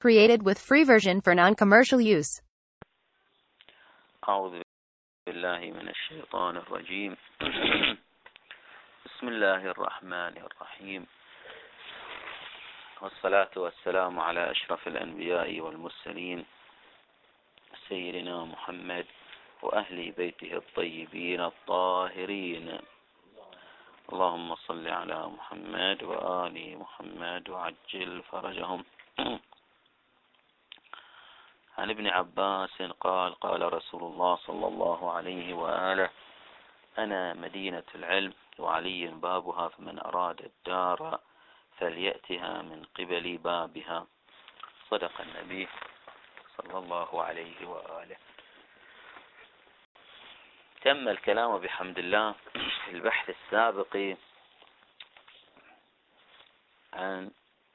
Created with free version for non-commercial use. أعوذ بالله من الشيطان الرجيم. بسم الله الرحمن الرحيم، والصلاة والسلام على أشرف الأنبياء والمرسلين سيدنا محمد وأهل بيته الطيبين الطاهرين. اللهم صل على محمد وآل محمد وعجل فرجهم. عن ابن عباس قال: قال رسول الله صلى الله عليه وآله: أنا مدينة العلم وعلي بابها، فمن أراد الدار فليأتها من قبل بابها. صدق النبي صلى الله عليه وآله. تم الكلام بحمد الله في البحث السابق عن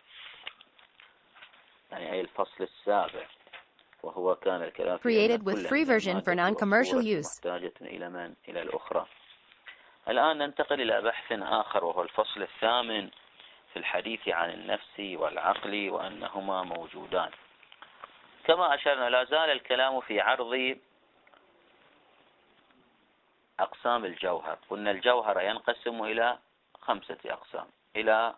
أي الفصل السابع، وهو كان الكلام Created with free version for non-commercial use. محتاجة إلى الأخرى. الآن ننتقل إلى بحث آخر، وهو الفصل الثامن في الحديث عن النفس والعقل وأنهما موجودان. كما أشرنا، لا زال الكلام في عرض أقسام الجوهر. قلنا الجوهر ينقسم إلى 5 أقسام: إلى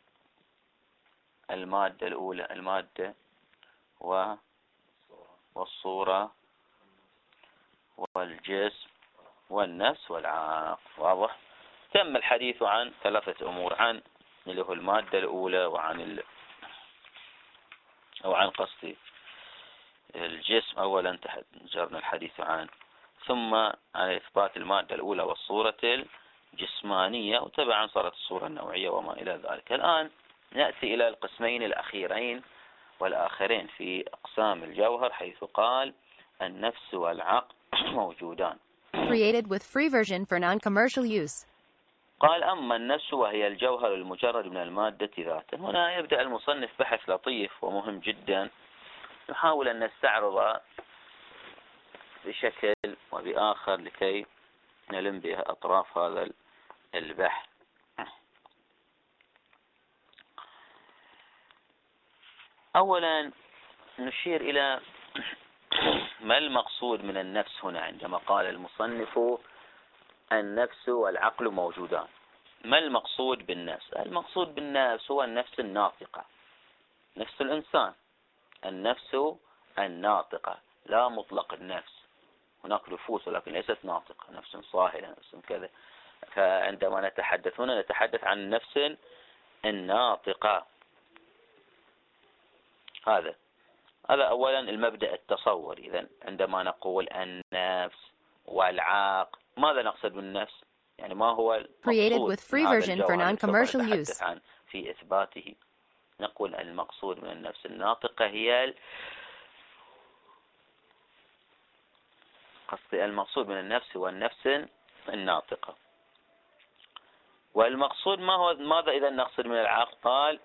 المادة الأولى، المادة والصورة والجسم والنفس والعقل. واضح؟ تم الحديث عن 3 أمور: عن اللي هو المادة الأولى، وعن عن قصدي الجسم أولا جرنا الحديث عنه، ثم عن إثبات المادة الأولى والصورة الجسمانية، وتبعا صارت الصورة النوعية وما إلى ذلك. الآن نأتي إلى القسمين الأخيرين والآخرين في أقسام الجوهر، حيث قال: النفس والعقل موجودان. Created with free version for non-commercial use. قال: أما النفس وهي الجوهر المجرد من المادة ذاتا. هنا يبدأ المصنف بحث لطيف ومهم جدا، نحاول أن نستعرض بشكل وبآخر لكي نلم به أطراف هذا البحث. أولا نشير إلى ما المقصود من النفس هنا عندما قال المصنف النفس والعقل موجودان. ما المقصود بالنفس؟ المقصود بالنفس هو النفس الناطقة، نفس الإنسان، النفس الناطقة، لا مطلق النفس. هناك نفوس ولكن ليست ناطقة، نفس صاهرة، نفس كذا. فعندما نتحدث هنا نتحدث عن النفس الناطقة. هذا أولا المبدأ التصوري. إذن عندما نقول النفس والعقل، ماذا نقصد بالنفس؟ يعني ما هو المقصود في إثباته؟ نقول المقصود من النفس الناطقة هي المقصود من النفس هو النفس الناطقة. والمقصود ماذا إذا نقصد من العقل؟ قال: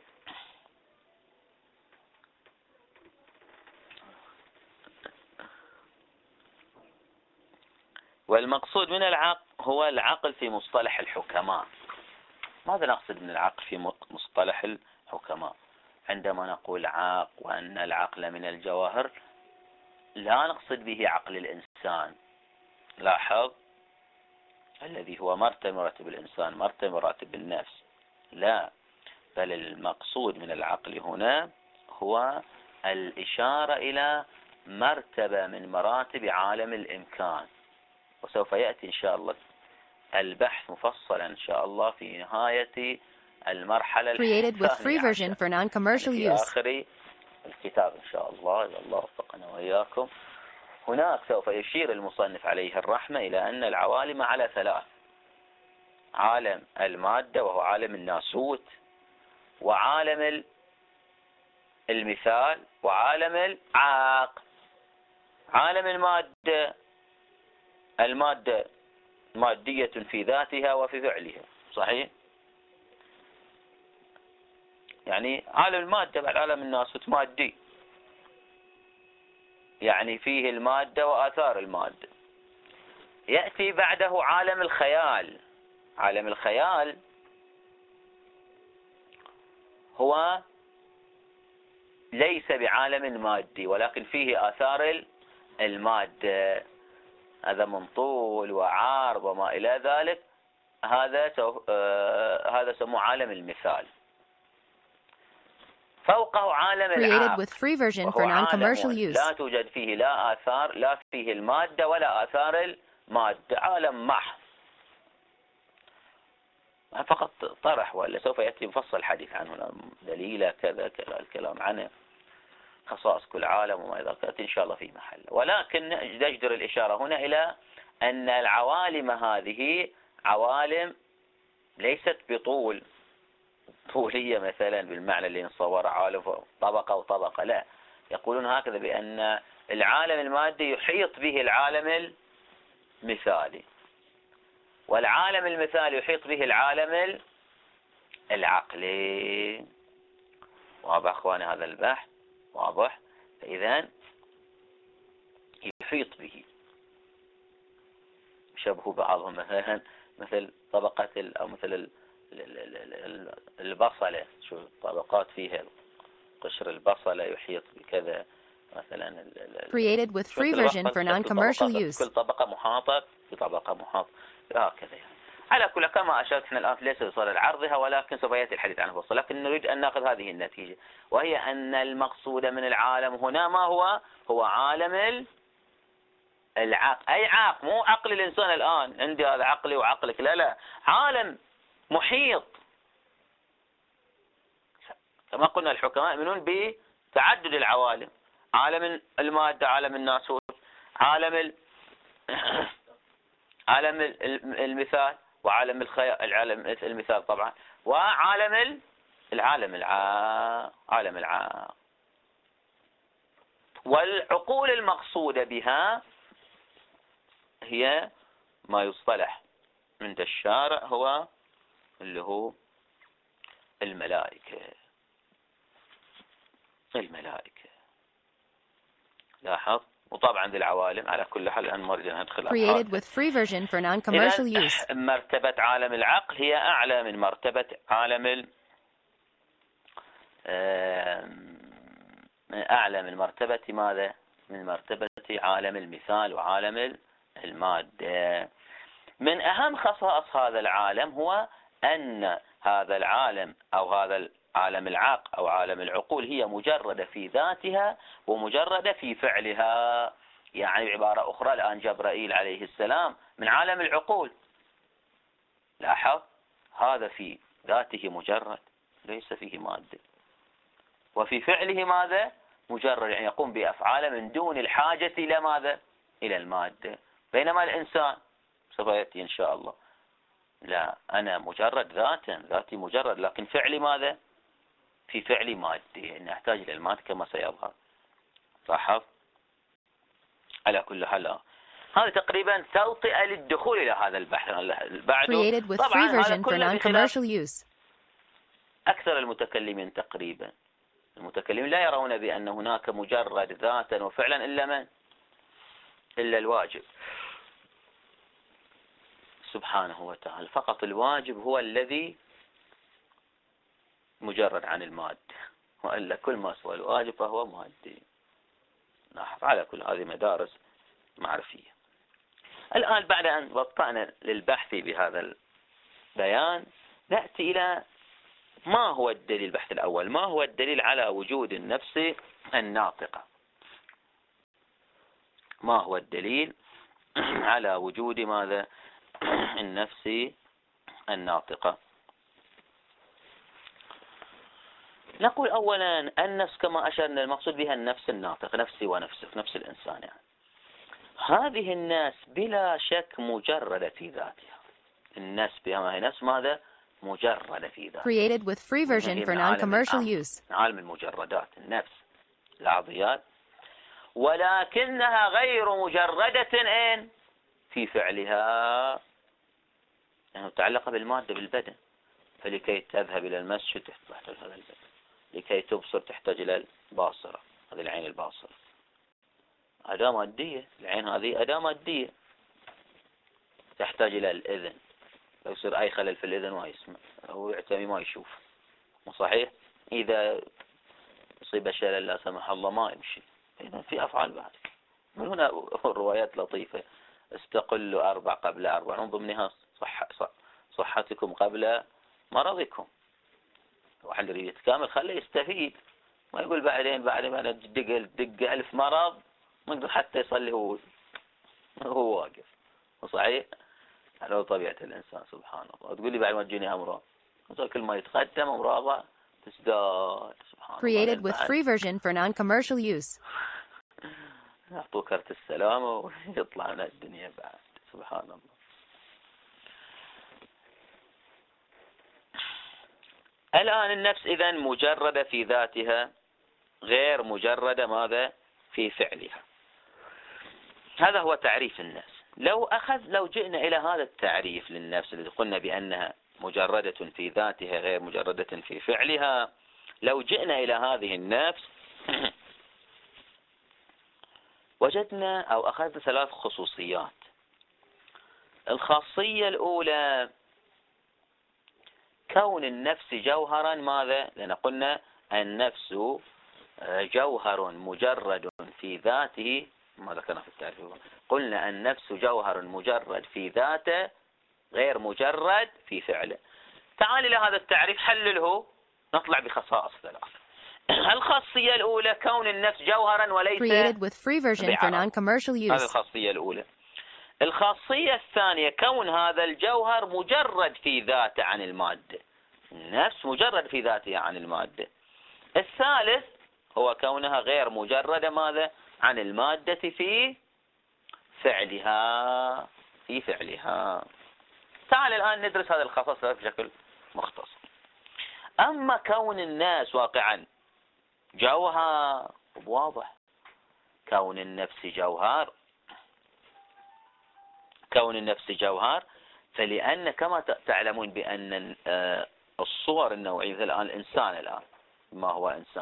والمقصود من العقل هو العقل في مصطلح الحكماء. ماذا نقصد من العقل في مصطلح الحكماء؟ عندما نقول عقل وأن العقل من الجواهر، لا نقصد به عقل الإنسان. لاحظ، الذي هو مرتب الإنسان، مراتب النفس، لا، بل المقصود من العقل هنا هو الإشارة إلى مرتبة من مراتب عالم الإمكان. وسوف يأتي إن شاء الله البحث مفصلا إن شاء الله في نهاية المرحلة Created with free version for non-commercial في use. آخر الكتاب إن شاء الله، إذا الله وفقنا وإياكم. هناك سوف يشير المصنف عليه الرحمة إلى أن العوالم على 3: عالم المادة وهو عالم الناسوت، وعالم المثال، وعالم العقل. عالم المادة مادية في ذاتها وفي فعلها، صحيح؟ يعني عالم المادة بعد عالم الناسوت مادي، يعني فيه المادة وآثار المادة. يأتي بعده عالم الخيال. عالم الخيال هو ليس بعالم مادي ولكن فيه آثار المادة، هذا من طول وعرض وما إلى ذلك، هذا سموه عالم المثال. فوقه عالم العاق، وهو عالم لا توجد فيه لا آثار، لا فيه المادة ولا آثار المادة، عالم محض فقط طرح، ولا سوف يأتي مفصل حديث عنه، دليل كذا كذا الكلام عنه، خصائص كل عالم وما إذا كانت إن شاء الله في محل. ولكن نجدر الإشارة هنا إلى أن العوالم هذه عوالم ليست طولية مثلا بالمعنى اللي نصور عالم طبقة وطبقة، لا، يقولون هكذا بأن العالم المادي يحيط به العالم المثالي، والعالم المثالي يحيط به العالم العقلي. واضح أخواني هذا البحث؟ واضح؟ فإذا يحيط به، شبه بعضهم مثل طبقة أو مثل البصلة، شو طبقات فيها، قشر البصلة يحيط بكذا مثلا. Created with free version for non-commercial use. كل طبقة محاطة بطبقة محاطة هكذا يعني. على كل كما أشرت احنا الآن ليس بصدد عرضها، ولكن سوف يأتي الحديث عنه بفصل، لكن نريد أن نأخذ هذه النتيجة، وهي أن المقصود من العالم هنا ما هو عالم العقل. أي عقل، مو عقل الإنسان الآن عندي هذا عقلي وعقلك، لا، عالم محيط. كما قلنا الحكماء يؤمنون بتعدد العوالم، عالم المادة، عالم الناسوت، عالم المثال، وعالم العالم المثال طبعا، وعالم عالم العاق. والعقول المقصودة بها هي ما يصطلح عند الشارع هو اللي هو الملائكة. لاحظ. وطبعا ذي العوالم على كل حال الآن نريد أن ندخل. Created with free version for non-commercial use. مرتبة عالم العقل هي أعلى من مرتبة أعلى من مرتبة ماذا؟ من مرتبة عالم المثال وعالم المادة. من أهم خصائص هذا العالم هو أن هذا العالم أو هذا عالم العقل أو عالم العقول هي مجردة في ذاتها ومجردة في فعلها. يعني بعبارة أخرى الآن جبرائيل عليه السلام من عالم العقول، لاحظ، هذا في ذاته مجرد ليس فيه مادة، وفي فعله ماذا؟ مجرد، يعني يقوم بأفعال من دون الحاجة إلى ماذا؟ إلى المادة. بينما الإنسان سوف يأتي إن شاء الله، لا، أنا مجرد ذاتي مجرد، لكن فعلي ماذا؟ في فعلي مادي، أن أحتاج إلى المادة كما سيظهر. لاحظ. على كل حال هذا تقريبا توطئة للدخول إلى هذا البحث. Created with free version for non-commercial use. أكثر المتكلمين تقريبا، المتكلمين لا يرون بأن هناك مجرد ذاتا وفعلا إلا الواجب سبحانه وتعالى. فقط الواجب هو الذي مجرد عن المادة، وإلا كل ما سوى الواجب فهو مادي. لاحظ. على كل هذه مدارس معرفية. الآن بعد أن بطأنا للبحث بهذا البيان نأتي إلى ما هو الدليل. البحث الأول، ما هو الدليل على وجود النفس الناطقة؟ ما هو الدليل على وجود ماذا؟ النفس الناطقة. نقول أولا النفس كما أشرنا المقصود بها النفس الناطقة، نفسي ونفسك، نفس الإنسان يعني. هذه الناس بلا شك مجردة في ذاتها. النفس بها هي نفس ماذا؟ مجردة في ذاتها. Created with free version for non-commercial use. عالم المجردات، النفس العضيات، ولكنها غير مجردة في فعلها، يعني متعلقة بالمادة بالبدن. فلكي تذهب إلى المسجد تحتاج هذا البدن، لكي تبصر تحتاج إلى الباصرة، هذه العين الباصرة، أداة مادية. العين هذه أداة مادية تحتاج إلى الإذن، لو يصير أي خلل في الإذن ما يسمع، هو يعتمي ما يشوف، صحيح؟ إذا يصيب شلل لا سمح الله ما يمشي. إذا في أفعال بعد. من هنا الروايات لطيفة. استقلوا 4 قبل 4 من ضمنها صحتكم قبل مرضكم. واحد يريد يتكامل خليه يستفيد، ما يقول بعدين دق 1000 مرض ما يقدر حتى يصلي هو واقف. صحيح؟ هذا طبيعة الإنسان سبحان الله. وتقول لي بعد ما تجيني أمراض، كل ما يتقدم أمراضه تزداد سبحان الله. Created with free version for non-commercial use. يعطوه كرت السلامة ويطلع من الدنيا بعد سبحان الله. الآن النفس إذن مجردة في ذاتها غير مجردة ماذا؟ في فعلها. هذا هو تعريف النفس. لو جئنا إلى هذا التعريف للنفس الذي قلنا بأنها مجردة في ذاتها غير مجردة في فعلها، لو جئنا إلى هذه النفس وجدنا أو أخذنا 3 خصوصيات. الخاصية الأولى كون النفس جوهرا ماذا؟ لأن قلنا النفس جوهر مجرد في ذاته، ما ذكرنا في التعريف، قلنا النفس جوهر مجرد في ذاته غير مجرد في فعله. تعال إلى هذا التعريف حلله نطلع بخصائص 3. الخاصية الأولى كون النفس جوهرا وليس Created with free version for non-commercial هذه use. الخاصية الأولى. الخاصية الثانية كون هذا الجوهر مجرد في ذاته عن المادة. النفس مجرد في ذاتها عن المادة. الثالث هو كونها غير مجردة ماذا؟ عن المادة في فعلها. تعال الآن ندرس هذه الخصائص بشكل مختصر. أما كون الناس واقعا جوهر واضح. كون النفس جوهر فلأن كما تعلمون بأن الصور النوعية مثل الآن الإنسان ما هو إنسان.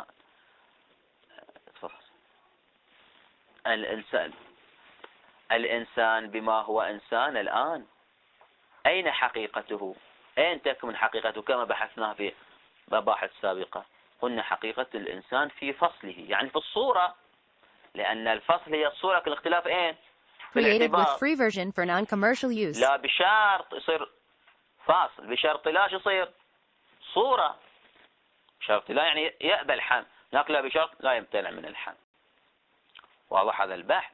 الإنسان بما هو إنسان الآن أين حقيقته؟ أين تكمن حقيقته؟ كما بحثناها في مباحث سابقة قلنا حقيقة الإنسان في فصله، يعني في الصورة، لأن الفصل هي الصورة، الاختلاف أين؟ في Created with الاعتبار. free version for non-commercial use. لا بشرط يصير فاصل، بشرط لا يصير صورة. بشرط لا يعني يأبى الحمل، هناك لا بشرط لا يمتنع من الحمل. واضح هذا البحث؟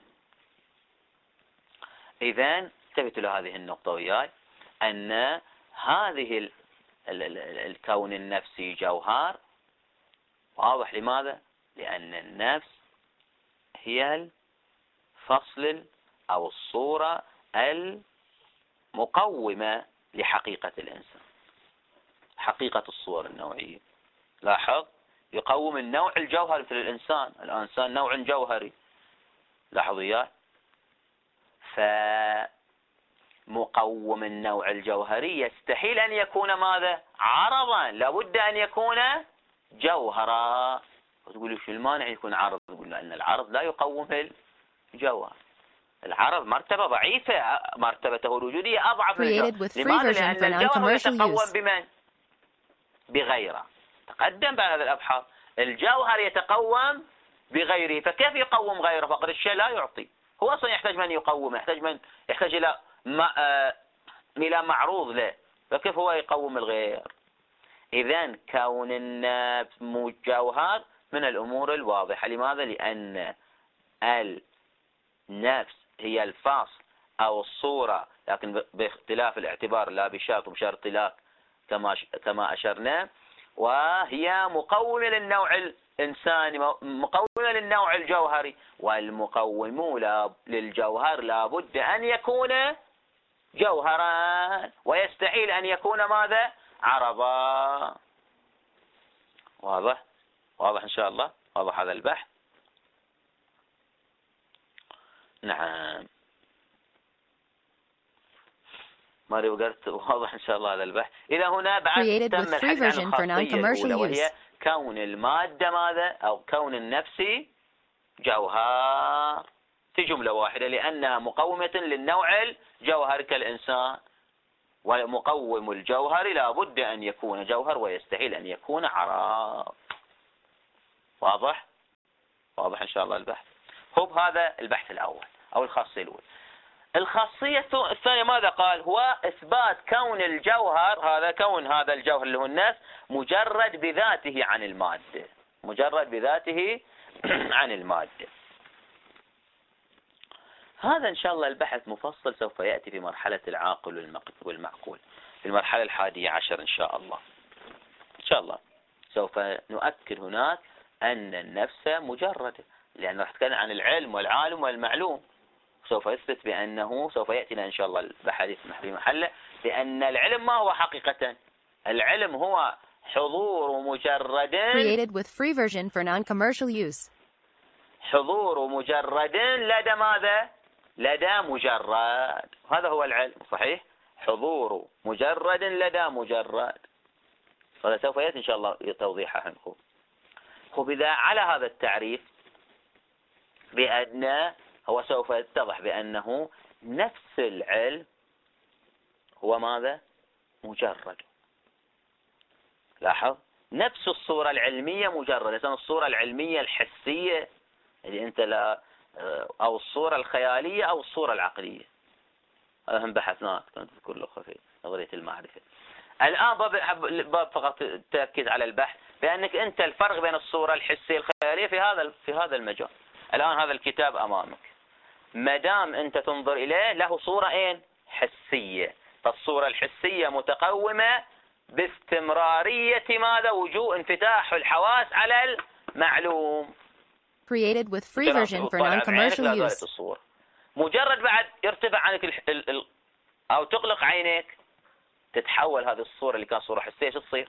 إذن انتبهوا لهذه النقطة وياي، أن هذه الكون النفسي جوهر واضح. لماذا؟ لأن النفس هي الفصل أو الصورة المقومة لحقيقة الإنسان، حقيقة الصور النوعية. لاحظ يقوم النوع الجوهري في الإنسان. الإنسان نوع جوهري، لاحظوا إياه. فمقوم النوع الجوهري يستحيل أن يكون ماذا؟ عرضا، لابد أن يكون جوهرا. وتقولوا شو المانع يكون عرض؟ تقول لأن العرض لا يقوم الجوهر. العرض مرتبة ضعيفة، مرتبته الوجودية أضعف من الجوهر. لماذا؟ لأن الجوهر يتقوم بمن؟ بغيره. تقدم بعد هذا الأبحاث الجوهر يتقوم بغيره، فكيف يقوم غيره؟ فقد الشيء لا يعطي، هو أصلا يحتاج من يقومه، يحتاج إلى معروض له، فكيف هو يقوم الغير؟ إذن كون النفس جوهر من الأمور الواضحة. لماذا؟ لأن النفس هي الفاصل أو الصورة، لكن باختلاف الاعتبار، لا بشرط وبشرط لا كما أشرنا، وهي مقومة للنوع الإنساني، مقومة للنوع الجوهري. والمقوم للجوهر لابد أن يكون جوهرا، ويستحيل أن يكون ماذا؟ عرضا. واضح إن شاء الله؟ واضح هذا البحث؟ نعم، ما قلت واضح إن شاء الله هذا البحث. إذا هنا بعد تم الحديث عن الخاصية الأولى، وهي كون المادة ماذا؟ أو كون النفس جوهر في جملة واحدة، لأنها مقومة للنوع الجوهري كالإنسان. ومقوم الجوهر لا بد أن يكون جوهر، ويستحيل أن يكون عرض. واضح؟ واضح إن شاء الله البحث. هو بهذا البحث الأول أو الخاصية الأولى. الخاصية الثانية ماذا قال؟ هو إثبات كون الجوهر، كون هذا الجوهر اللي هو النفس مجرد بذاته عن المادة، مجرد بذاته عن المادة. هذا إن شاء الله البحث مفصل سوف يأتي في مرحلة العاقل والمعقول، في المرحلة 11 إن شاء الله. إن شاء الله سوف نؤكد هناك أن النفس مجردة، لأن راح نتكلم عن العلم والعالم والمعلوم. سوف يثبت بأنه سوف يأتينا إن شاء الله الحديث في محله بأن العلم ما هو حقيقة. العلم هو حضور مجرد Created with free version for non-commercial use. حضور مجرد لدى ماذا؟ لدى مجرد. هذا هو العلم، صحيح؟ حضور مجرد لدى مجرد. هذا سوف يأتي إن شاء الله توضيحه عنكم. إذا على هذا التعريف بأن هو سوف يتضح بأنه نفس العلم هو ماذا؟ مجرد. لاحظ، نفس الصورة العلمية مجردة، الصورة العلمية الحسية اللي أنت لا، أو الصورة الخيالية أو الصورة العقلية. هذا هم بحثناه، كنت أذكر له في نظرية المعرفة. الآن باب فقط تركز على البحث بأنك أنت الفرق بين الصورة الحسية الخيالية في هذا المجال. الآن هذا الكتاب أمامك، ما دام أنت تنظر إليه له صورة حسية، فالصورة الحسية متقومة باستمرارية ماذا؟ وجوه انفتاح الحواس على المعلوم. Created with free version for non-commercial use. الصورة مجرد بعد يرتفع عنك أو تغلق عينيك تتحول هذه الصورة اللي كانت صورة حسية، شو تصير؟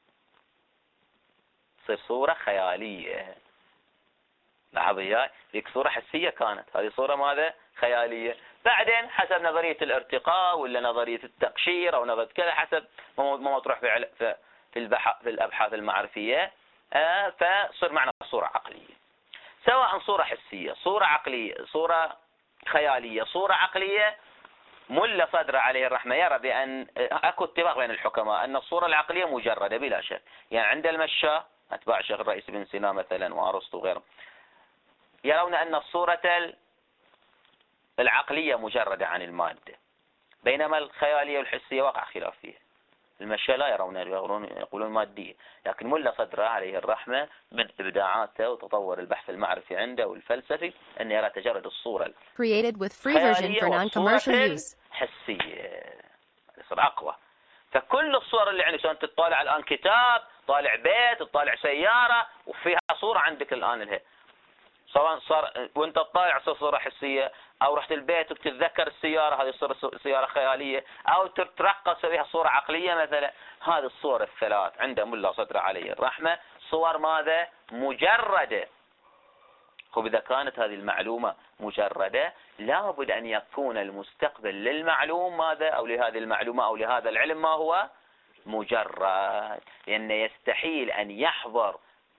تصير صورة خيالية. لاحظ وياي، ذيك صورة حسية كانت، هذه صورة ماذا؟ خيالية. بعدين حسب نظرية الارتقاء ولا نظرية التقشير أو نظرية كذا، حسب ما مطروح في الأبحاث المعرفية، فصير معنا صورة عقلية. سواء صورة حسية، صورة عقلية، صورة خيالية، صورة عقلية، ملا صدر عليه الرحمة يرى بأن أكو اتفاق بين الحكماء أن الصورة العقلية مجردة بلا شك. يعني عند المشاة أتباع الشيخ الرئيس بن سينا مثلا وأرسطو وغيرهم يرون أن الصورة العقلية مجردة عن المادة، بينما الخيالية والحسية وقع خلاف فيها. المشاة لا يقولون مادية، لكن ملا صدر عليه الرحمة من إبداعاته وتطور البحث المعرفي عنده والفلسفي أن يرى تجرد الصورة Created with free version for non-commercial use. حسية يصير أقوى. فكل الصور اللي عندك، سواء تطالع الآن كتاب، طالع بيت، تطالع سيارة وفيها صورة عندك الآن لها، سواء صار وانت تطالع صورة حسية، او رحت البيت وتتذكر السيارة، هذه سيارة خيالية، او تترقص بها صورة عقلية مثلا. هذه الصور الثلاث عند ملا صدر عليه الرحمة صور ماذا؟ مجردة. إذا كانت هذه المعلومة مجردة لابد أن يكون المستقبل للمعلوم ماذا؟ أو لهذه المعلومة أو لهذا العلم ما هو؟ مجرد. لأن يستحيل أن يحضر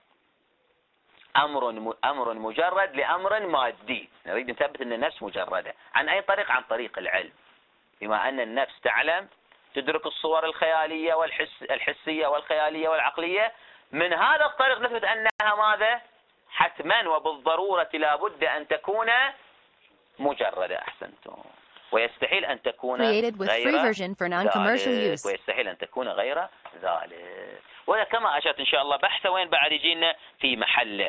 أمر مجرد لأمر مادي. نريد نثبت أن النفس مجردة. عن أي طريق؟ عن طريق العلم. بما أن النفس تعلم تدرك الصور الخيالية الحسية والخيالية والعقلية، من هذا الطريق نثبت أنها ماذا؟ حتما وبالضرورة لابد أن تكون مجردة. أحسنتم. ويستحيل أن تكون غير ذلك. ويستحيل أن تكون غير ذلك. وكما أشرت إن شاء الله بحث وين بعد يجينا في محله.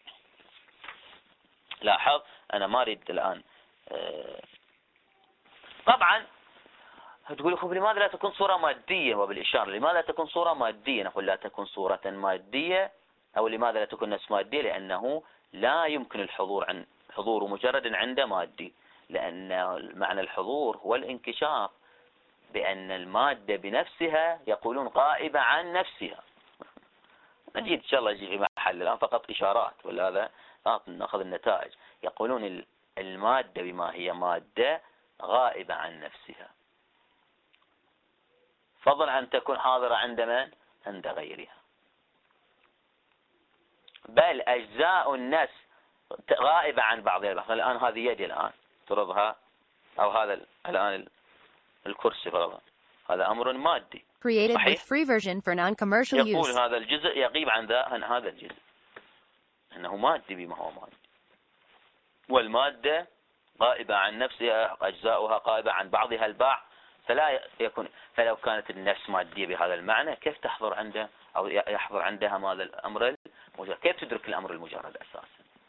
لاحظ أنا ما أريد الآن طبعا تقول لكم لماذا لا تكون صورة مادية؟ وبالإشارة لماذا لا تكون صورة مادية؟ نقول لا تكون صورة مادية، أو لماذا لا تكون نفس مادية؟ لأنه لا يمكن الحضور عن حضور مجرد عند مادي، لأن معنى الحضور هو الانكشاف، بأن المادة بنفسها يقولون غائبة عن نفسها. نجي إن شاء الله يجي في محل الآن فقط إشارات، ولا هذا نأخذ النتائج. يقولون المادة بما هي مادة غائبة عن نفسها، فضلا أن تكون حاضرة عند من؟ عند غيرها. بل أجزاء النفس غائبة عن بعضها البعض. الآن هذه يدي الآن ترضها، أو هذا الآن الكرسي فرضها، هذا أمر مادي. Created with free version for non-commercial use. يقول هذا الجزء يغيب عن هذا الجزء. أنه مادي بما هو مادي، والمادة غائبة عن نفسها، أجزاؤها غائبة عن بعضها البعض، فلو كانت النفس مادية بهذا المعنى كيف تحضر عنده أو يحضر عندها ماذا الأمر المجرد؟ كيف تدرك الأمر المجرد أساسا؟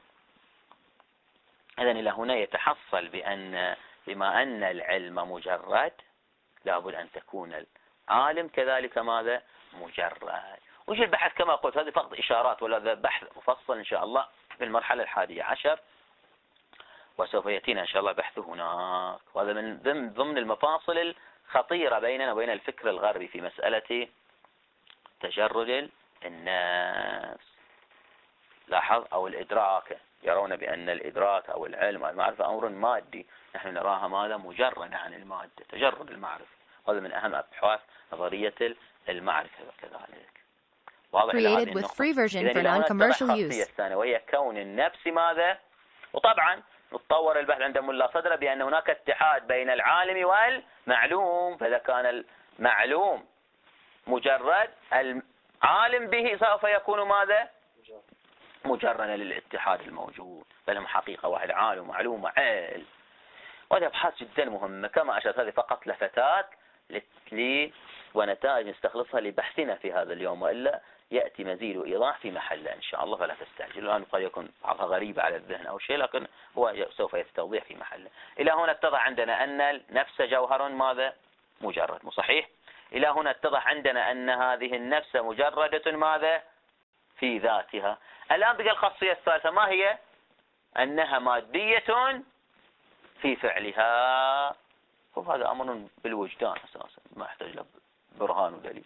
إذن إلى هنا يتحصل بما أن العلم مجرد لابد أن تكون العالم كذلك ماذا؟ مجرد. وش البحث كما قلت هذه فقط إشارات، ولا بحث مفصل إن شاء الله في المرحلة 11، وسوف يأتينا إن شاء الله بحثه هناك. وهذا من ضمن المفاصل الخطيرة بيننا وبين الفكر الغربي في مسألة تجرد النفس. لاحظ، أو الإدراك، يرون بأن الإدراك أو العلم أو المعرفة أمر مادي، نحن نراها ماذا؟ مجرد عن المادة، تجرد المعرفة. هذا من أهم أبحاث نظرية المعرفة كذلك. واضح إلى هذه النقطة. إذن هنا الخاصية الثانية وهي كون النفس ماذا؟ وطبعا نتطور البحث عند ملا صدر بأن هناك اتحاد بين العالم والمعلوم، فإذا كان المعلوم مجرد، العالم به سوف يكون ماذا؟ مجردا للاتحاد الموجود، فلهم حقيقة واحد، عالم ومعلوم وعلم. وهذه أبحاث جدا مهمة كما أشرت، هذه فقط لفتات ونتائج نستخلصها لبحثنا في هذا اليوم، وإلا يأتي مزيد وإيضاح في محله إن شاء الله، فلا تستعجلوا. الآن قد يكون بعضها غريبة على الذهن أو شيء، لكن هو سوف يستوضح في محله. إلى هنا اتضح عندنا أن النفس جوهر ماذا؟ مجرد، صحيح؟ إلى هنا اتضح عندنا أن هذه النفس مجردة ماذا؟ في ذاتها. الآن بقى الخاصية الثالثة، ما هي؟ أنها مادية في فعلها. وهذا أمر بالوجدان أساسا، ما يحتاج له برهان ودليل.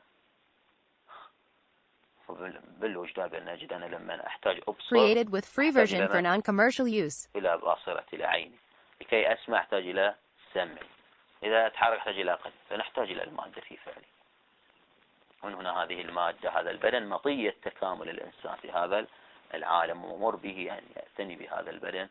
بالوجدان بأن نجد أنا لما أحتاج أبصر created with free version for non-commercial use إلى باصرة إلى عيني، لكي أسمع أحتاج إلى سمعي، إذا أتحرك أحتاج إلى قلبي، فنحتاج إلى المادة في فعلي. ومن هنا هذه المادة، هذا البدن مطية تكامل الإنسان في هذا العالم، ومر به أن يعتني بهذا البدن.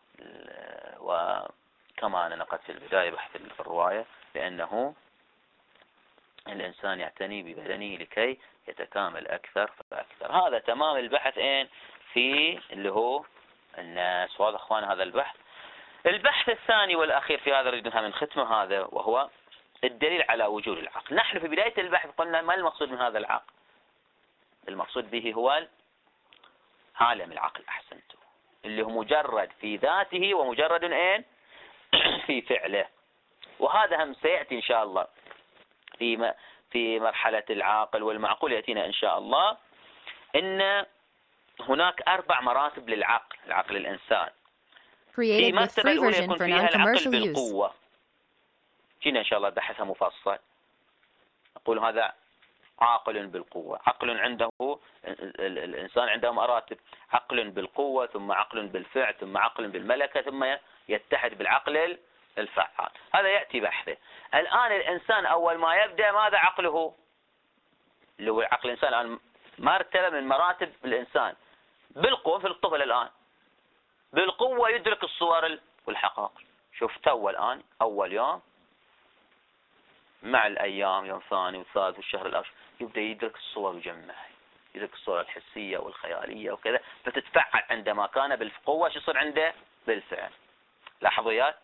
وكما أنا نقلت في البداية بحث الرواية بأنه الإنسان يعتني ببدنه لكي يتكامل أكثر فأكثر. هذا تمام البحث في اللي هو الناس. واضح أخوان هذا البحث. البحث الثاني والأخير في هذا نريد من ختمه هذا، وهو الدليل على وجود العقل. نحن في بداية البحث قلنا ما المقصود من هذا العقل؟ المقصود به هو عالم العقل، أحسنتم، اللي هو مجرد في ذاته ومجرد في فعله. وهذا هم سيأتي إن شاء الله في مرحلة العاقل والمعقول، يأتينا إن شاء الله إن هناك 4 مراتب للعقل، العقل الإنسان. في مرتبة الأولى يكون فيها العقل بالقوة، جينا إن شاء الله بحثها مفصل. نقول هذا عاقل بالقوة. عقل عنده الإنسان عنده مراتب، عقل بالقوة، ثم عقل بالفعل، ثم عقل بالملكة، ثم يتحد بالعقل الفعال. هذا يأتي بحثه. الآن الإنسان أول ما يبدأ ماذا عقله؟ اللي هو عقل الإنسان الآن مرتبة من مراتب الإنسان بالقوة. في الطفل الآن بالقوة يدرك الصور والحقائق. شوف تو الآن أول يوم، مع الأيام يوم ثاني وثالث والشهر الأول يبدأ يدرك الصور ويجمعها، يدرك الصور الحسية والخيالية وكذا، فتتفعل عندما كان بالقوة شو يصير عنده؟ بالفعل. لاحظوا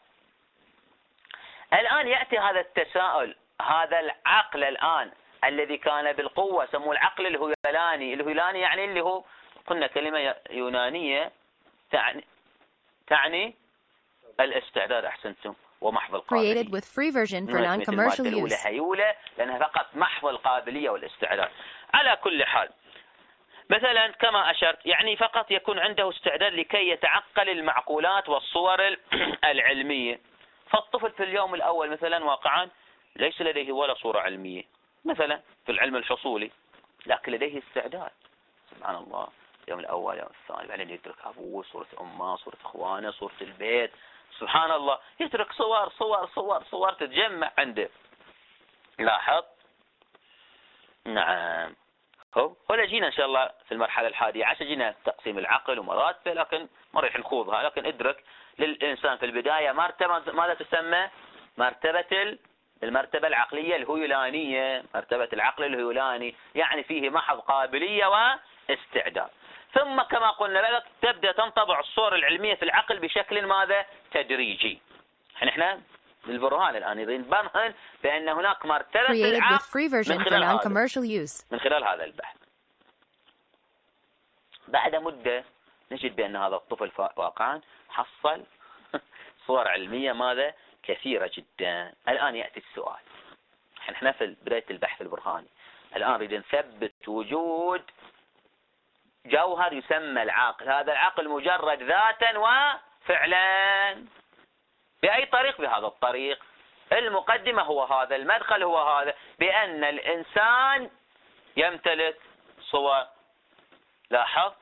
الآن يأتي هذا التساؤل. هذا العقل الآن الذي كان بالقوة سموه العقل الهيلاني. الهيلاني يعني اللي هو قلنا كلمة يونانية تعني الاستعداد، أحسنتم، ومحض القابلية. created with free version for non-commercial use. هيولة لأنها فقط محض القابلية والاستعداد. على كل حال مثلا كما أشرت، يعني فقط يكون عنده استعداد لكي يتعقل المعقولات والصور العلمية. فالطفل في اليوم الأول مثلا واقعا ليس لديه ولا صورة علمية مثلا في العلم الحصولي، لكن لديه استعداد. سبحان الله، اليوم الأول اليوم الثاني، بعدين يدرك أبوه، صورة أمه، صورة إخوانه، صورة البيت. سبحان الله، يدرك صور صور صور صور تتجمع عنده. لاحظ. نعم. هنا جينا إن شاء الله في المرحلة 11 جينا تقسيم العقل ومراتبه، لكن ما راح نخوضها. لكن ادرك للإنسان في البداية مرتبة ماذا تسمى؟ المرتبة العقلية الهيولانية، مرتبة العقل الهيولاني، يعني فيه محض قابلية واستعداد. ثم كما قلنا لك تبدأ تنطبع الصور العلمية في العقل بشكل ماذا؟ تدريجي. احنا البرهان الآن يريد برهن بأن هناك مرتبة العقل من خلال هذا البحث. بعد مدة نجد بأن هذا الطفل واقعا حصل صور علمية ماذا؟ كثيرة جدا. الآن يأتي السؤال، احنا في بداية البحث البرهاني، الآن نريد نثبت وجود جوهر يسمى العقل. هذا العقل مجرد ذاتا وفعلا. بأي طريق؟ بهذا الطريق. المقدمة هو هذا، المدخل هو هذا، بأن الإنسان يمتلك صور. لاحظ،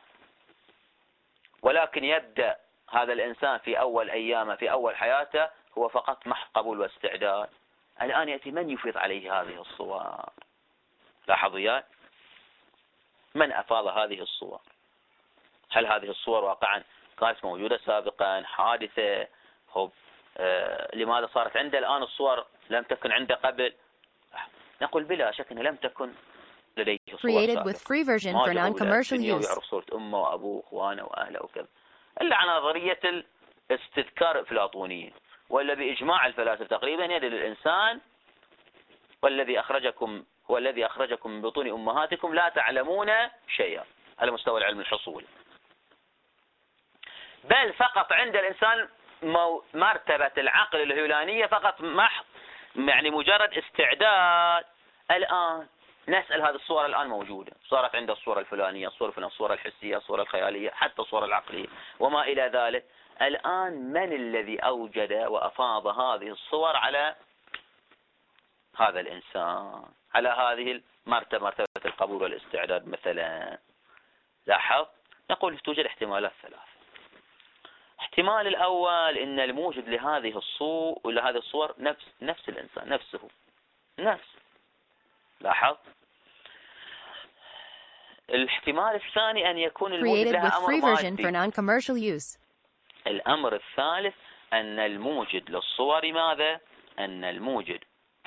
ولكن يبدأ هذا الإنسان في أول أيامه في أول حياته هو فقط محض قبول واستعداد. الآن يأتي من يفيض عليه هذه الصور. لاحظوا يا من أفاض هذه الصور؟ هل هذه الصور واقعا كانت موجودة سابقا، حادثة؟ لماذا صارت عنده الآن الصور لم تكن عنده قبل؟ نقول بلا شك أنه لم تكن لديه صور سابقا. يعرف صورة أمه وأبوه وأخوانه وأهله وكذا، إلا على نظرية الاستذكار الأفلاطونية، ولا بإجماع الفلاسفة تقريبا يدل الإنسان والذي أخرجكم هو الذي أخرجكم من بطون أمهاتكم لا تعلمون شيئا على مستوى العلم الحصولي. بل فقط عند الإنسان مرتبة العقل الهيولانية فقط محض، يعني مجرد استعداد. الآن نسأل هذه الصور الآن موجودة، صارت عنده الصورة الفلانية، الصورة الفلانية، الصورة الحسية، الصورة الخيالية، حتى الصورة العقلية وما إلى ذلك. الآن من الذي أوجد وأفاض هذه الصور على هذا الإنسان، على هذه المرتبة، مرتبة القبول والاستعداد مثلا؟ لاحظ، نقول توجد احتمالات ثلاث. احتمال الأول إن الموجد لهذه الصور نفس الإنسان نفسه، لاحظ. الاحتمال الثاني أن يكون الموجد لها أمر مادي. الأمر الثالث أن الموجد للصور ماذا؟ أن الموجد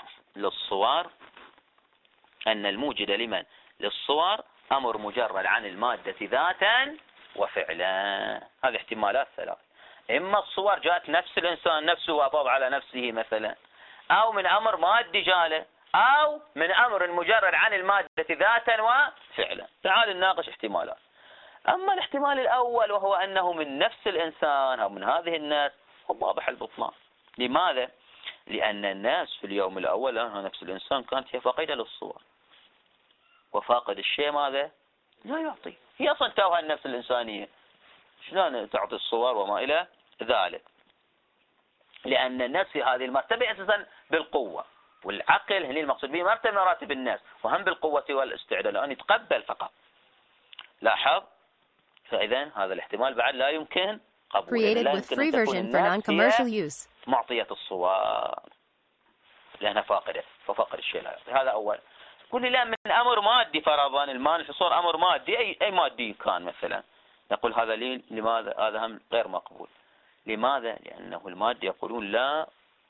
لمن؟ للصور أمر مجرد عن المادة ذاتا وفعلا. هذه احتمالات ثلاث. إما الصور جاءت نفس الإنسان نفسه وأفاض على نفسه مثلا، أو من أمر مادي جاله، أو من أمر مجرد عن المادة ذاتا وفعلا. تعال نناقش احتمالات. أما الاحتمال الأول وهو أنه من نفس الإنسان أو من هذه الناس، هو واضح البطلان. لماذا؟ لأن الناس في اليوم الأول نفس الإنسان كانت هي فاقدة للصور، وفاقد الشيء ماذا؟ لا يعطي. هي أصلا توها النفس الإنسانية، شلون تعطي الصور وما إلى ذلك؟ لأن النفس في هذه المرتبة أساسا بالقوة، والعقل هنا المقصود به مرتبة مراتب الناس، وهم بالقوة والاستعداد أن يتقبل فقط. لاحظ، فإذا هذا الاحتمال بعد لا يمكن قبوله. لا يمكن أن تكون النفس معطية الصور لأنها فاقدة، ففقد الشيء لا يعطي. هذا أول. قل لي لا، من أمر مادي فرضا، المانع في الصور أمر مادي، أي مادي كان مثلا، نقول هذا لماذا؟ هذا هم غير مقبول. لماذا؟ لأنه المادة يقولون لا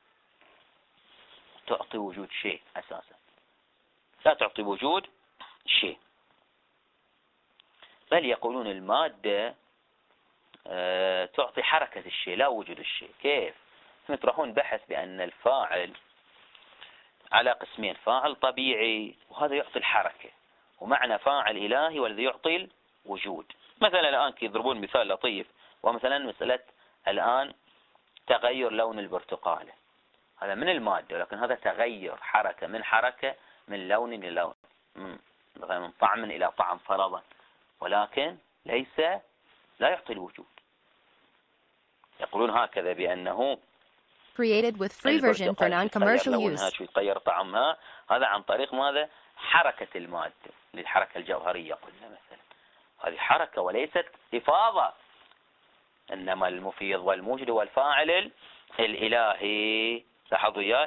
تعطي وجود شيء أساسا، لا تعطي وجود شيء، بل يقولون المادة تعطي حركة الشيء لا وجود الشيء. كيف؟ يطرحون بحث بأن الفاعل على قسمين، فاعل طبيعي وهذا يعطي الحركة، ومعنى فاعل إلهي والذي يعطي الوجود. مثلا الآن يضربون مثال لطيف، ومثلا مسألة الآن تغير لون البرتقالة، هذا من المادة، لكن هذا تغير حركة من لون إلى لون، من طعم إلى طعم فرضا، ولكن لا يعطي الوجود. يقولون هكذا بأنه created with free version for non-commercial use. يتغير طعمها، هذا عن طريق ماذا؟ حركة المادة، للحركة الجوهرية قلنا مثلا، هذه حركة وليست إفاضة. إنما المفيض والموجد والفاعل الإلهي. لاحظوا يا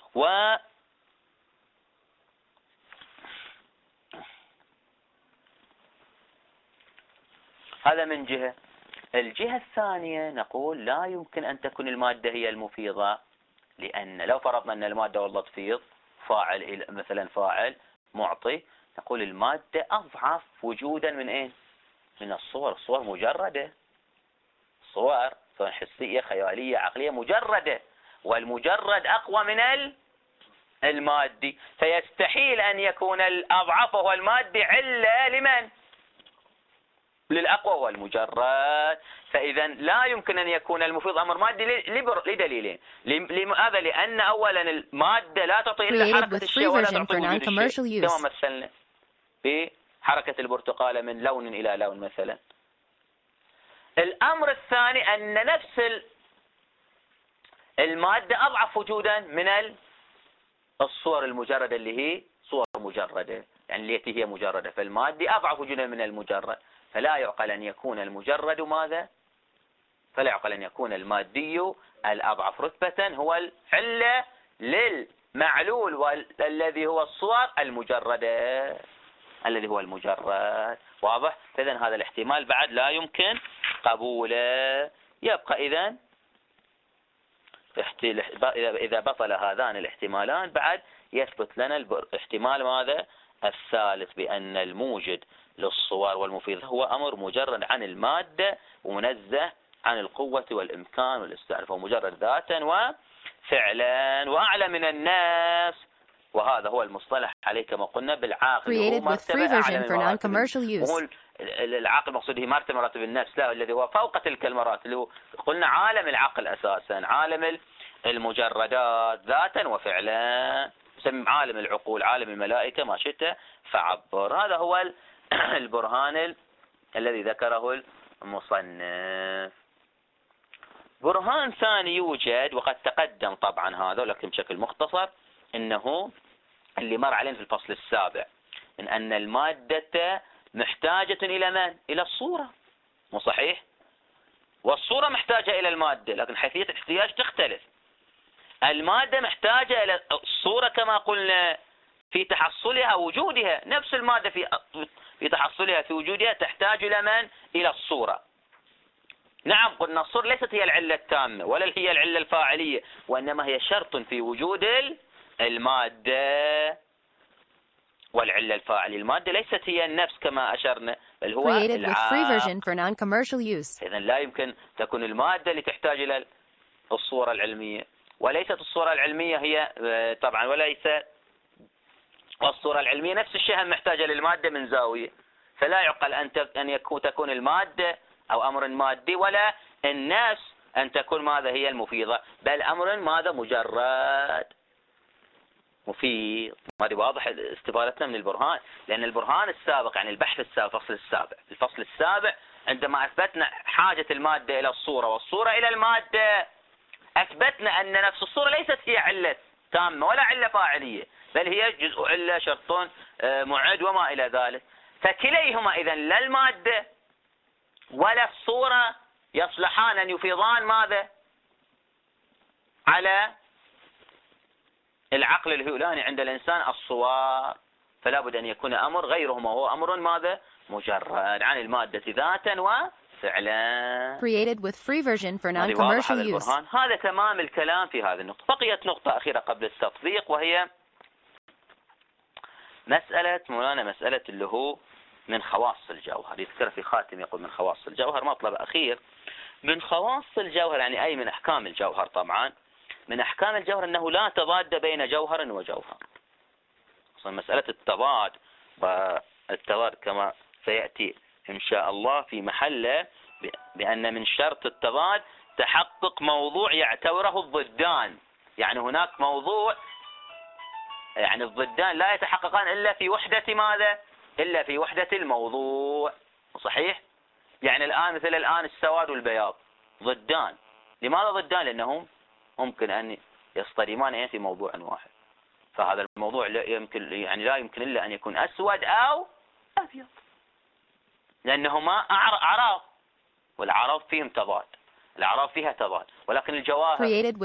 هذا من جهة. الجهة الثانية نقول لا يمكن أن تكون المادة هي المفيضة، لأن لو فرضنا أن المادة والله تفيض فاعل مثلا فاعل معطي، نقول المادة أضعف وجودا من إيه؟ من الصور. الصور مجردة، صور سواء حسية خيالية عقلية مجردة، والمجرد أقوى من المادي، فيستحيل أن يكون الأضعف وهو المادي علة لمن؟ للأقوى والمجرد. فإذا لا يمكن أن يكون المفيض أمر مادي لدليلين. لماذا؟ لأن أولا المادة لا تعطي إلا حركة الشيء ولا تعطي وجود الشيء، كما مثلنا بحركة البرتقالة من لون إلى لون مثلا. الأمر الثاني أن نفس المادة أضعف وجودا من الصور المجردة اللي هي صور مجردة، يعني التي هي مجردة، فالمادة أضعف وجودا من المجرد، فلا يعقل أن يكون المجرد ماذا؟ فلا يعقل أن يكون المادي الأضعف رتبة هو العلة للمعلول والذي هو الصور المجردة، الذي هو المجرد. واضح؟ إذن هذا الاحتمال بعد لا يمكن قبوله. يبقى إذن إذا بطل هذان الاحتمالان بعد يثبت لنا الاحتمال ماذا؟ الثالث، بأن الموجد للصور والمفيد هو أمر مجرد عن المادة ومنزه عن القوة والإمكان والاستعلاء، فهو مجرد ذاتا وفعلا وأعلى من النفس. وهذا هو المصطلح عليه كما قلنا بالعاقل، هو مرتبة أعلى من مراتب. العقل مقصود هي مرتبة النفس، لا، الذي هو فوق تلك المراتب، اللي هو قلنا عالم العقل أساسا، عالم المجردات ذاتا وفعلا، يسمى عالم العقول، عالم الملائكة، ما شئت فعبر. هذا هو البرهان الذي ذكره المصنف. برهان ثاني يوجد وقد تقدم طبعا هذا، ولكن بشكل مختصر، انه اللي مر علينا في الفصل السابع، من ان المادة محتاجة الى من؟ الى الصورة، مو صحيح؟ والصورة محتاجة الى المادة، لكن حيثية الاحتياج تختلف. المادة محتاجة الى الصورة كما قلنا في تحصلها وجودها، نفس المادة في تحصلها في وجودها تحتاج الى من؟ الى الصورة. نعم، قلنا الصورة ليست هي العلة التامة ولا هي العلة الفاعلية، وإنما هي شرط في وجود المادة. والعلة الفاعلية المادة ليست هي النفس كما أشرنا، بل هو العقل. إذن لا يمكن تكون المادة لتحتاج إلى الصورة العلمية، وليست الصورة العلمية هي طبعا، وليس الصورة العلمية نفس الشيء محتاجة للمادة من زاوية، فلا يعقل أن تكون المادة أو أمر مادي، ولا النفس أن تكون ماذا هي المفيضة، بل أمر ماذا مجرد مفيد. هذه واضح استفادتنا من البرهان، لأن البرهان السابق يعني البحث السابق الفصل السابع عندما أثبتنا حاجة المادة إلى الصورة والصورة إلى المادة، أثبتنا أن نفس الصورة ليست هي علة تامة ولا علة فاعلية، بل هي جزء علة، شرط معد وما إلى ذلك. فكليهما إذن لا المادة ولا الصورة يصلحان أن يفيضان ماذا؟ على العقل الهولاني عند الإنسان الصور، فلا بد أن يكون أمر غيرهما، هو أمر ماذا؟ مجرد عن المادة ذاتا وفعلا. هذا تمام الكلام في هذه النقطة. بقيت نقطة أخيرة قبل التطبيق، وهي مسألة اللي هو من خواص الجوهر. يذكر في خاتم يقول من خواص الجوهر، مطلب أخير من خواص الجوهر، يعني أي من أحكام الجوهر. طبعا من أحكام الجوهر أنه لا تضاد بين جوهر وجوهر. أصلا مسألة التضاد كما سيأتي إن شاء الله في محله، بأن من شرط التضاد تحقق موضوع يعتبره الضدان، يعني هناك موضوع، يعني الضدان لا يتحققان إلا في وحدة ماذا؟ إلا في وحدة الموضوع. صحيح؟ يعني الآن مثل الآن السواد والبياض ضدان. لماذا ضدان؟ لأنهم ممكن أن يصطدمان في موضوع واحد، فهذا الموضوع لا يمكن إلا أن يكون أسود أو أبيض، لأنهما أعراض، والأعراض فيهم تضاد، الأعراض فيها تضاد. ولكن الجواهر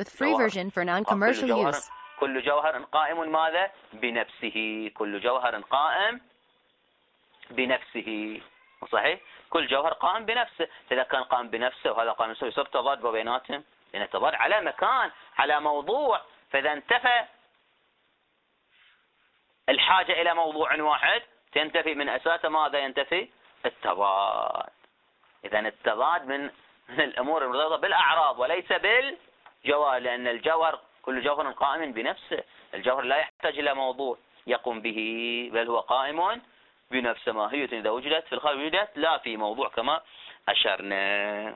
كل جوهر قائم ماذا؟ بنفسه. كل جوهر قائم بنفسه. صحيح؟ كل جوهر قائم بنفسه، إذا كان قائم بنفسه وهذا قائم بنفسه يصير تضاد بيناتهم، لأن التضاد على مكان، على موضوع. فإذا انتفى الحاجة إلى موضوع واحد تنتفي من أساسه ماذا؟ ينتفي التضاد. إذا التضاد من الأمور المرتبطة بالأعراض وليس بالجوهر، لأن الجوهر كل جوهر قائم بنفسه، الجوهر لا يحتاج إلى موضوع يقوم به، بل هو قائم بنفسه. ماهية إذا وجدت في الخارج وجدت لا في موضوع كما أشرنا.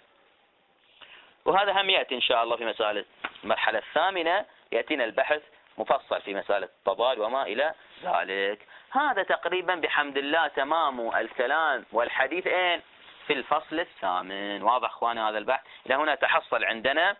وهذا هم يأتي إن شاء الله في مسألة المرحلة الثامنة، يأتينا البحث مفصل في مسألة التضاد وما إلى ذلك. هذا تقريبا بحمد الله تمام الكلام والحديث في الفصل الثامن. واضح أخواني هذا البحث؟ إلى هنا تحصل عندنا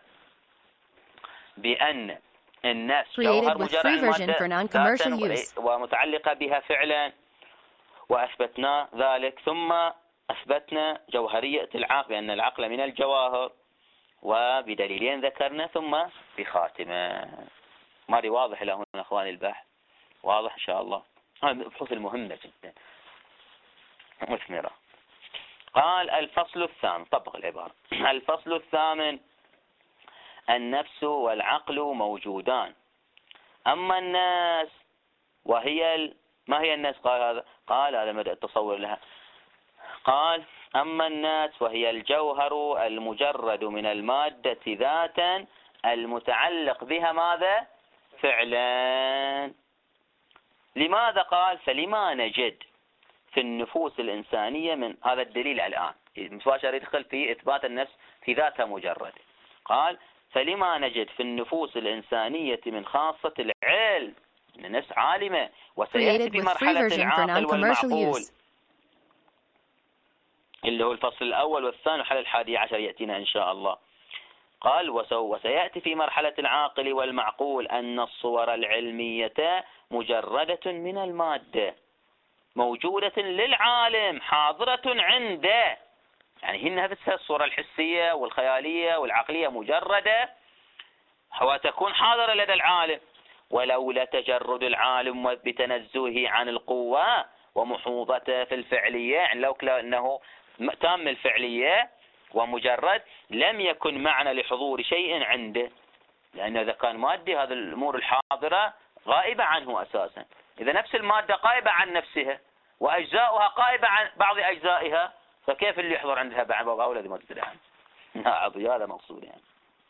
بأن النفس جوهر مجرد ومتعلقة بها فعلا، وأثبتنا ذلك، ثم أثبتنا جوهرية العقل بأن العقل من الجواهر، وبدليلين ذكرنا، ثم بخاتمة. ماري واضح إلى هنا أخواني البحث؟ واضح إن شاء الله. هذه البحوث المهمة جدا مثمرة. قال الفصل الثامن، طبق العبارة. الفصل الثامن: النفس والعقل موجودان، أما الناس وهي ما هي الناس؟ قال هذا، قال هذا مدى التصور لها. قال أما الناس وهي الجوهر المجرد من المادة ذاتا المتعلق بها ماذا؟ فعلا. لماذا؟ قال فلما نجد في النفوس الإنسانية من هذا الدليل الآن مباشرة يدخل في إثبات النفس في ذاتها مجرد. قال فلما نجد في النفوس الإنسانية من خاصة العلم، إن النفس عالمة، وسيأتي في مرحلة العاقل والمعقول اللي هو الفصل الأول والثاني وحل 11 يأتينا إن شاء الله. قال وسيأتي في مرحلة العاقل والمعقول أن الصور العلمية مجردة من المادة موجودة للعالم حاضرة عنده، يعني هي نفسها الصورة الحسية والخيالية والعقلية مجردة وتكون حاضرة لدى العالم، ولولا تجرد العالم بتنزهه عن القوة ومحوظته في الفعلية، يعني لو أنه تام الفعلية ومجرد لم يكن معنى لحضور شيء عنده، لأنه إذا كان مادي هذه الأمور الحاضرة غائبة عنه أساسا. إذا نفس المادة غائبة عن نفسها وأجزاؤها غائبة عن بعض أجزائها، فكيف اللي يحضر عندها بعض أولى ما تدري عنه؟ هذا مقصود يعني.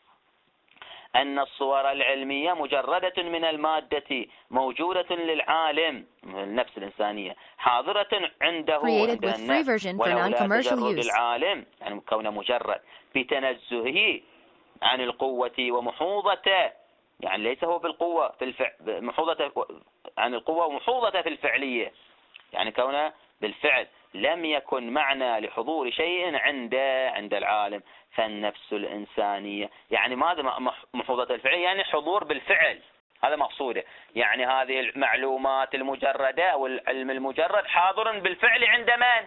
أن الصور العلمية مجردة من المادة موجودة للعالم النفس الإنسانية حاضرة عنده عند النفس، ولولا تجرد العالم يعني كونه مجرد بتنزهه عن القوة ومحوظته، يعني ليس هو بالقوة في محوظته عن القوة ومحوظته في الفعلية، يعني كونه بالفعل لم يكن معنى لحضور شيء عند العالم. فالنفس الإنسانية يعني ماذا محوظة الفعل؟ يعني حضور بالفعل، هذا مقصوده. يعني هذه المعلومات المجردة والعلم المجرد حاضر بالفعل عند من؟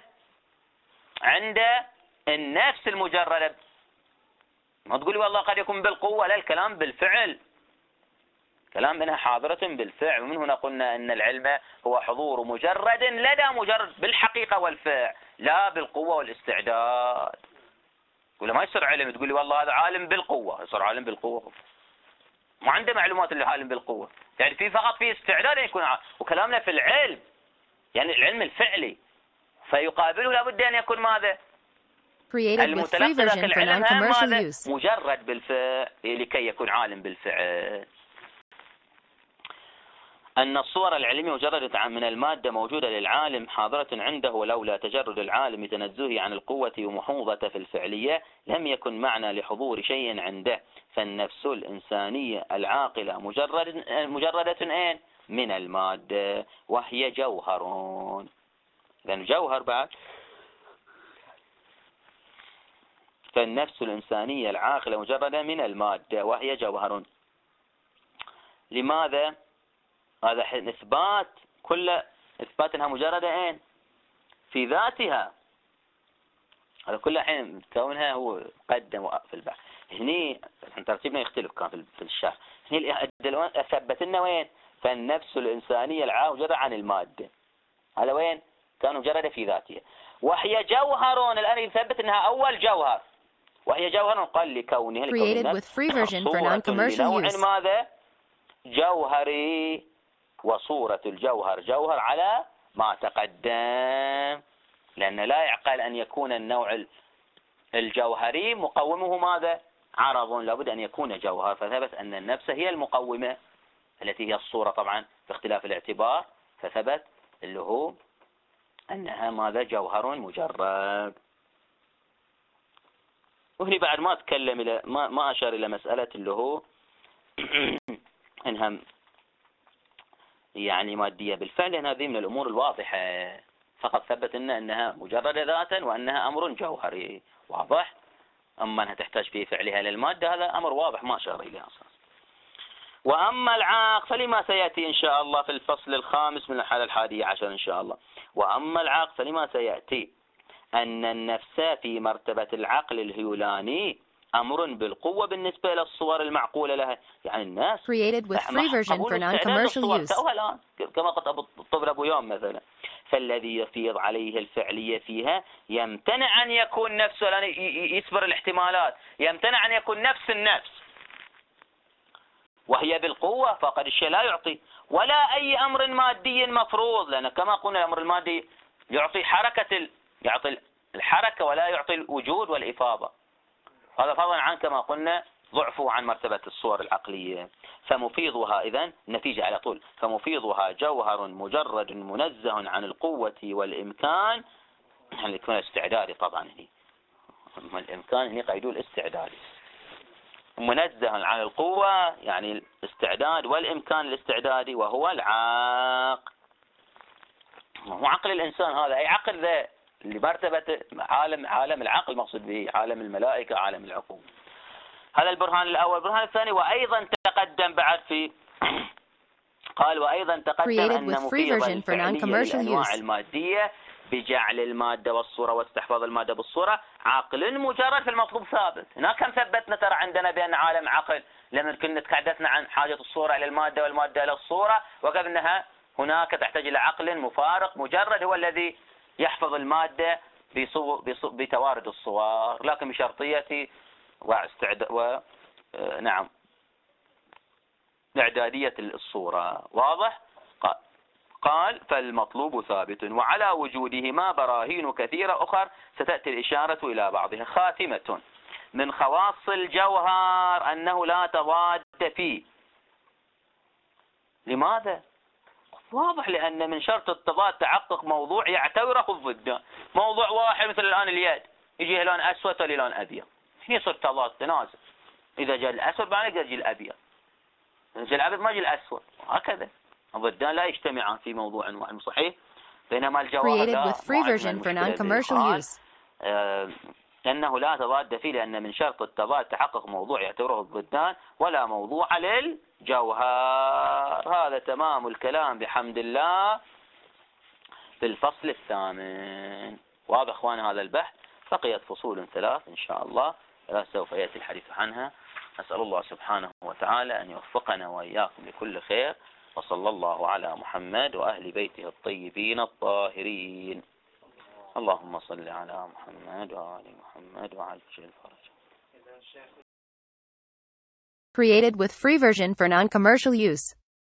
عند النفس المجردة. ما تقولي والله قد يكون بالقوة، لا، الكلام بالفعل، كلام انها حاضرة بالفعل. ومن هنا قلنا ان العلم هو حضور مجرد لدى مجرد بالحقيقة والفعل، لا بالقوة والاستعداد. ولا ما يصير علم تقول لي والله هذا عالم بالقوة، يصير عالم بالقوة ما عنده معلومات اللي عالم بالقوة، يعني في فقط في استعداد ان يكون عالم. وكلامنا في العلم يعني العلم الفعلي، فيقابله لابد ان يكون ماذا؟ المتلقي داخل العلم ماذا؟ مجرد بالفعل لكي يكون عالم بالفعل. أن الصور العلمية مجردة من المادة موجودة للعالم حاضرة عنده، ولولا تجرد العالم تنزهه عن القوة ومحوظته في الفعلية لم يكن معنى لحضور شيء عنده. فالنفس الإنسانية العاقلة مجردة من المادة وهي جوهر. لأن جوهر بعد. فالنفس الإنسانية العاقلة مجردة من المادة وهي جوهر. لماذا؟ هذا إثبات، كل إثبات أنها مجردة في ذاتها، هذا كل حين كونها هو قدم في البحث. هني ترتيبنا يختلف كان في الشرح. هني أثبت لنا وين؟ فالنفس الإنسانية العاقلة مجردة عن المادة، هذا وين؟ كان مجردة في ذاتها وهي جوهر. الآن يثبت أنها أول جوهر، وهي جوهر قال لكونها لنوع ماذا؟ جوهري، وصورة الجوهر جوهر على ما تقدم. لأن لا يعقل أن يكون النوع الجوهري مقومه ماذا؟ عرض، لابد أن يكون جوهر، فثبت أن النفس هي المقومة التي هي الصورة طبعا باختلاف الاعتبار، فثبت اللي هو أنها ماذا؟ جوهر مجرد. وهنا بعد ما تكلم ما أشار إلى مسألة اللي هو إنها يعني مادية بالفعل، لأن هذه من الأمور الواضحة، فقط ثبت أنها مجرد ذاتا وأنها أمر جوهري واضح. أما أنها تحتاج في فعلها للمادة هذا أمر واضح ما أشار إليه أصلا. وأما العاق فلما سيأتي إن شاء الله في الفصل الخامس من الحالة 11 إن شاء الله. وأما العاق فلما سيأتي أن النفس في مرتبة العقل الهيولاني أمر بالقوة بالنسبة إلى الصور المعقولة لها، يعني الناس created with free version for non-commercial use الآن كما قد الطفل أبو يوم مثلا، فالذي يفيض عليه الفعلية فيها يمتنع أن يكون نفسه، لأن يصبر الاحتمالات، يمتنع أن يكون نفس النفس وهي بالقوة، فقد الشيء لا يعطي ولا أي أمر مادي مفروض، لأن كما قلنا الأمر المادي يعطي يعطي الحركة ولا يعطي الوجود والإفاضة، هذا فضلا عن كما قلنا ضعفه عن مرتبة الصور العقلية. فمفيضها إذن نتيجة على طول، فمفيضها جوهر مجرد منزه عن القوة والإمكان، الإمكان الاستعدادي طبعا هنا الإمكان هنا قيدوا الاستعدادي، منزه عن القوة يعني الاستعداد والإمكان الاستعدادي، وهو العاق. هو عقل الإنسان هذا أي عقل ذا اللي مرتبة عالم العقل مقصود به عالم الملائكة عالم العقول. هذا البرهان الأول. البرهان الثاني وأيضا تقدم بعد في قال وأيضا تقدم أن مفيض الفعلية للأنواع المادية بجعل المادة والصورة واستحفاظ المادة بالصورة عقل مجرد في المطلوب ثابت. هنا كم ثبتنا ترى عندنا بأن عالم عقل، لما كنا تحدثنا عن حاجة الصورة إلى المادة والمادة إلى الصورة، وقلنا هناك تحتاج إلى عقل مفارق مجرد هو الذي يحفظ المادة بتوارد الصور، لكن بشرطية نعم إعدادية الصورة. واضح؟ قال فالمطلوب ثابت وعلى وجودهما براهين كثيرة أخر ستأتي الإشارة إلى بعضها. خاتمة من خواص الجوهر أنه لا تضاد فيه. لماذا؟ واضح لأن من شرط التضاد تحقق موضوع يعتبره الضد. موضوع واحد مثل الآن اليد يجي لون أسود ولا لون أبيض، يصير تضاد تنازع، إذا جاء الأسود بعد يجي الأبيض، إذا جاء الأبيض ما يجي الأسود، هكذا الضدان لا يجتمعان في موضوع واحد صحيح. بينما الجوهر أنه لا تضاد فيه لأن من شرط التضاد تحقق موضوع يعتبره الضدان ولا موضوع للجوهر. هذا تمام الكلام بحمد الله في الفصل الثامن. واضح اخواني هذا البحث، بقيت فصول 3 إن شاء الله سوف يأتي الحديث عنها. أسأل الله سبحانه وتعالى أن يوفقنا وإياكم لكل خير، وصلى الله على محمد وأهل بيته الطيبين الطاهرين. اللهم صل على محمد وآل محمد وعجل فرجه. Created with free version for non-commercial use.